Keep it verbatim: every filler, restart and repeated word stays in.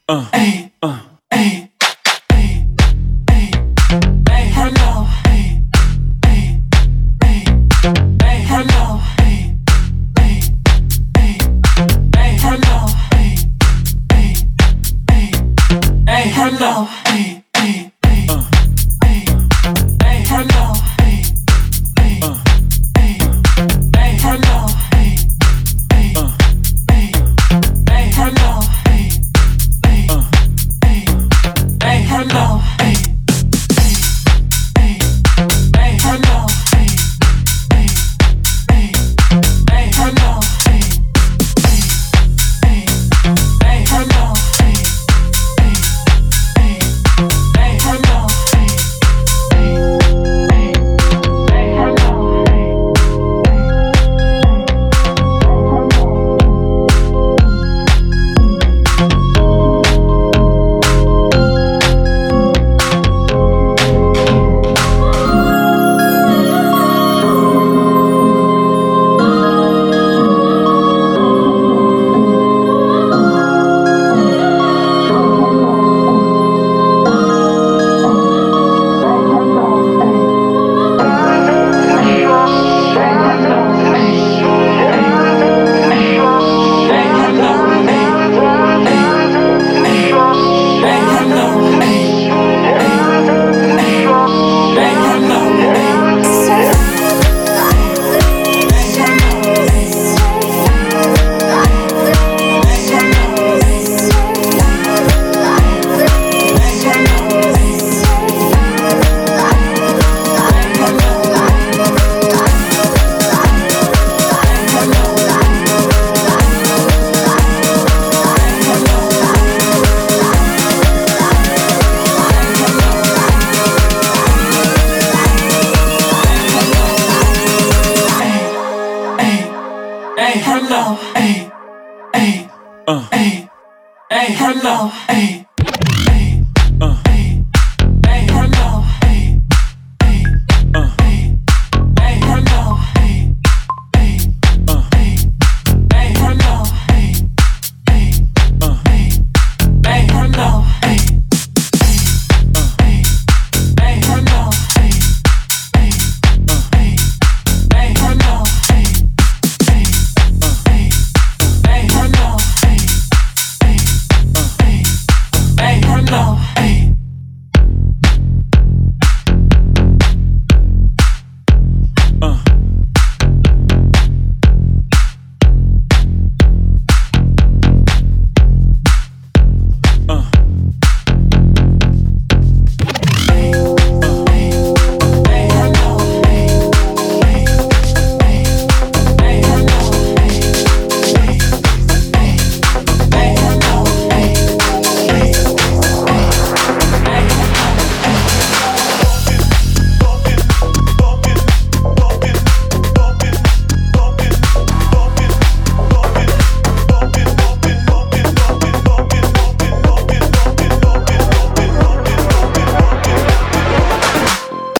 Uh, uh, ay, ay, ay, ay, hello, ay, ay, ay, ay, hello, ay, ay, ay, ay, hello, ay, ay, ay, ay, hello, ay, ay, ay, uh, ay, ay, hello, ay, ay, uh, ay, ay, hello, ay, ay, uh, ay, ay, hello. Hey, hello, hey, hey, hey, hello, hey, hey, hey, hey, hello, hey, hey, hey, hello, hey, hey, hey, hey, hello, hey, hey, hey, hello, hey, hello, hey, hey, uh, hey, hey, hello, hey.